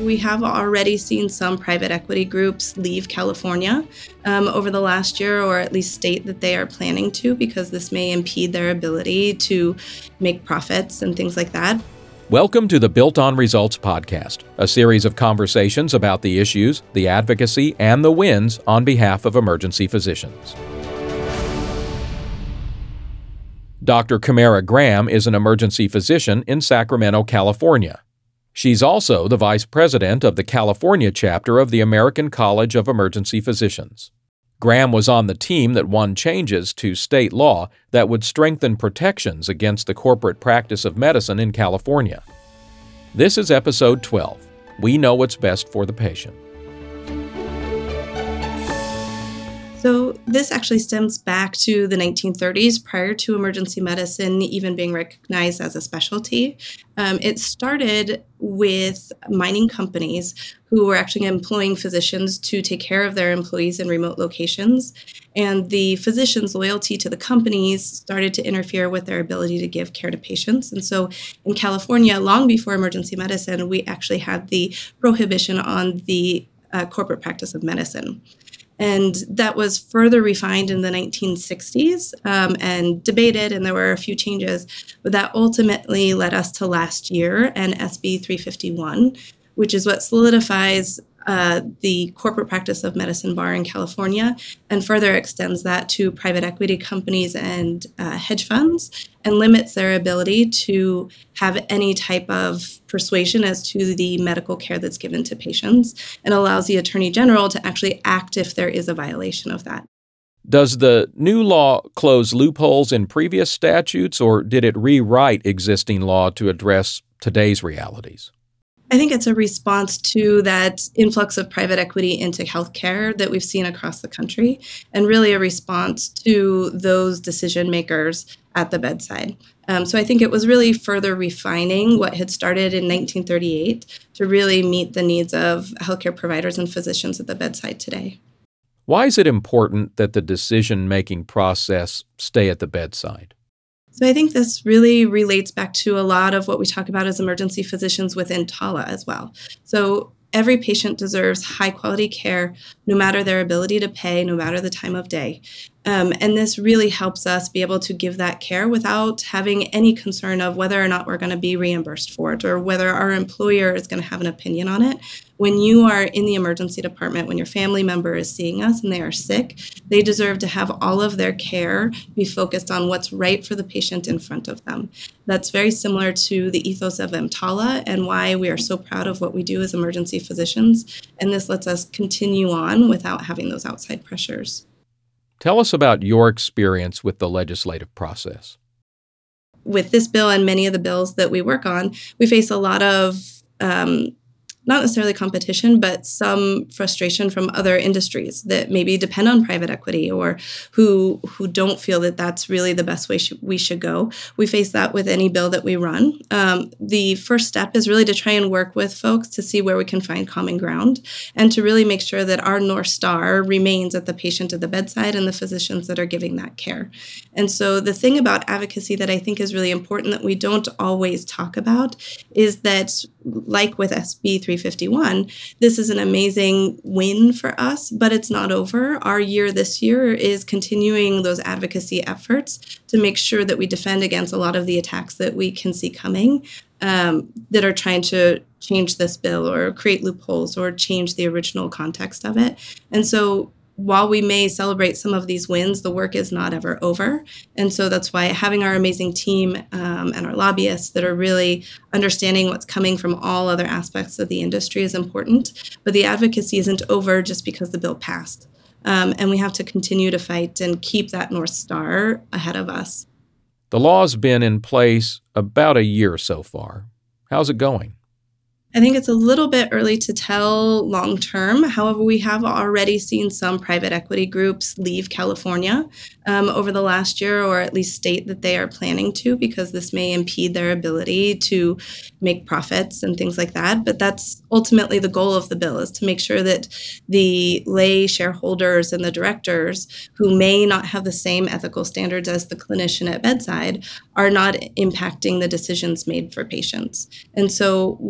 we have already seen some private equity groups leave California over the last year, or at least state that they are planning to, because this may impede their ability to make profits and things like that. Welcome to the Built on Results podcast, a series of conversations about the issues, the advocacy, and the wins on behalf of emergency physicians. Dr. Camara Graham is an emergency physician in Sacramento, California. She's also the vice president of the California chapter of the American College of Emergency Physicians. Graham was on the team that won changes to state law that would strengthen protections against the corporate practice of medicine in California. This is episode 12. We know what's best for the patient. So this actually stems back to the 1930s, prior to emergency medicine even being recognized as a specialty. It started with mining companies who were actually employing physicians to take care of their employees in remote locations. And the physicians' loyalty to the companies started to interfere with their ability to give care to patients. And so in California, long before emergency medicine, we actually had the prohibition on the corporate practice of medicine. And that was further refined in the 1960s and debated, and there were a few changes. But that ultimately led us to last year and SB 351, which is what solidifies the corporate practice of medicine bar in California and further extends that to private equity companies and hedge funds, and limits their ability to have any type of persuasion as to the medical care that's given to patients, and allows the Attorney General to actually act if there is a violation of that. Does the new law close loopholes in previous statutes, or did it rewrite existing law to address today's realities? I think it's a response to that influx of private equity into healthcare that we've seen across the country, and really a response to those decision makers at the bedside. So I think it was really further refining what had started in 1938 to really meet the needs of healthcare providers and physicians at the bedside today. Why is it important that the decision-making process stay at the bedside? So I think this really relates back to a lot of what we talk about as emergency physicians within TALA as well. So every patient deserves high quality care, no matter their ability to pay, no matter the time of day. And this really helps us be able to give that care without having any concern of whether or not we're going to be reimbursed for it, or whether our employer is going to have an opinion on it. When you are in the emergency department, when your family member is seeing us and they are sick, they deserve to have all of their care be focused on what's right for the patient in front of them. That's very similar to the ethos of EMTALA and why we are so proud of what we do as emergency physicians. And this lets us continue on without having those outside pressures. Tell us about your experience with the legislative process. With this bill and many of the bills that we work on, we face a lot of not necessarily competition, but some frustration from other industries that maybe depend on private equity, or who don't feel that that's really the best way we should go. We face that with any bill that we run. The first step is really to try and work with folks to see where we can find common ground, and to really make sure that our North Star remains at the patient at the bedside and the physicians that are giving that care. And so the thing about advocacy that I think is really important that we don't always talk about is that, like with SB 351, this is an amazing win for us, but it's not over. Our year this year is continuing those advocacy efforts to make sure that we defend against a lot of the attacks that we can see coming that are trying to change this bill or create loopholes or change the original context of it. And so while we may celebrate some of these wins, the work is not ever over. And so that's why having our amazing team and our lobbyists that are really understanding what's coming from all other aspects of the industry is important. But the advocacy isn't over just because the bill passed. And we have to continue to fight and keep that North Star ahead of us. The law's been in place about a year so far. How's it going? I think it's a little bit early to tell long term. However, we have already seen some private equity groups leave California over the last year, or at least state that they are planning to, because this may impede their ability to make profits and things like that. But that's ultimately the goal of the bill, is to make sure that the lay shareholders and the directors, who may not have the same ethical standards as the clinician at bedside, are not impacting the decisions made for patients. And so while there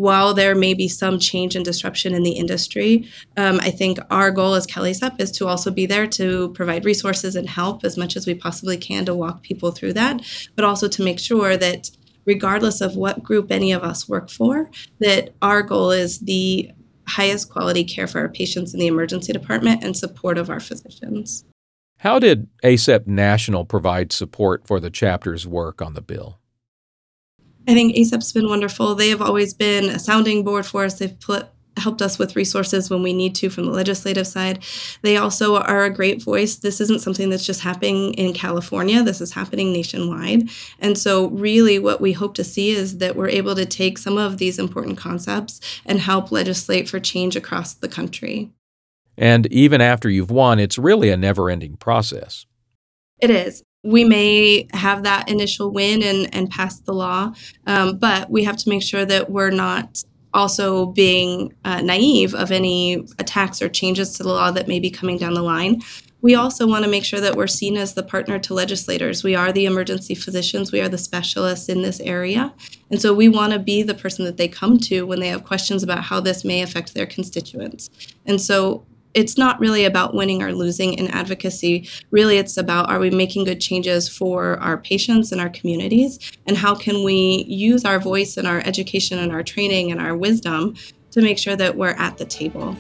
there may be some change and disruption in the industry, I think our goal as CalACEP is to also be there to provide resources and help as much as we possibly can to walk people through that, but also to make sure that regardless of what group any of us work for, that our goal is the highest quality care for our patients in the emergency department and support of our physicians. How did ACEP National provide support for the chapter's work on the bill? I think ACEP's been wonderful. They have always been a sounding board for us. They've helped us with resources when we need to from the legislative side. They also are a great voice. This isn't something that's just happening in California. This is happening nationwide. And so really what we hope to see is that we're able to take some of these important concepts and help legislate for change across the country. And even after you've won, it's really a never-ending process. It is. We may have that initial win and pass the law, but we have to make sure that we're not also being naive of any attacks or changes to the law that may be coming down the line. We also want to make sure that we're seen as the partner to legislators. We are the emergency physicians. We are the specialists in this area. And so we want to be the person that they come to when they have questions about how this may affect their constituents. And so it's not really about winning or losing in advocacy. Really, it's about, are we making good changes for our patients and our communities? And how can we use our voice and our education and our training and our wisdom to make sure that we're at the table?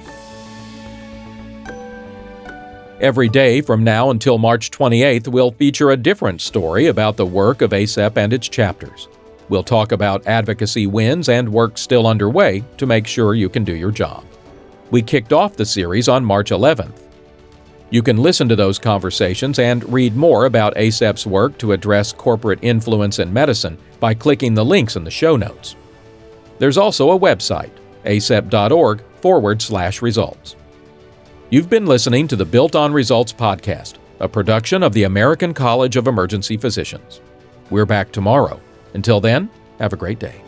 Every day from now until March 28th, we'll feature a different story about the work of ACEP and its chapters. We'll talk about advocacy wins and work still underway to make sure you can do your job. We kicked off the series on March 11th. You can listen to those conversations and read more about ACEP's work to address corporate influence in medicine by clicking the links in the show notes. There's also a website, acep.org/results. You've been listening to the Built on Results podcast, a production of the American College of Emergency Physicians. We're back tomorrow. Until then, have a great day.